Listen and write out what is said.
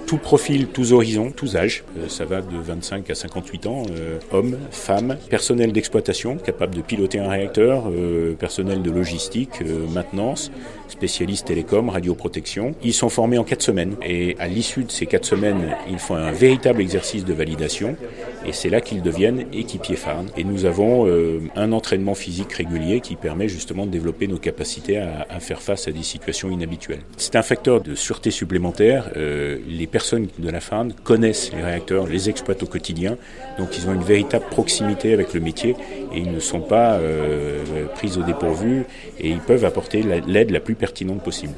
Tout profil, tous horizons, tous âges. Ça va de 25 à 58 ans. Hommes, femmes, personnel d'exploitation, capable de piloter un réacteur, personnel de logistique, maintenance, spécialistes télécom, radioprotection. Ils sont formés en 4 semaines. Et à l'issue de ces 4 semaines, ils font un véritable exercice de validation. Et c'est là qu'ils deviennent équipiers Farn. Et nous avons un entraînement physique régulier qui permet justement de développer nos capacités à faire face à des situations inhabituelles. C'est un facteur de sûreté supplémentaire. Les personnes de la Farn connaissent les réacteurs, les exploitent au quotidien. Donc ils ont une véritable proximité avec le métier et ils ne sont pas pris au dépourvu et ils peuvent apporter l'aide la plus pertinente possible.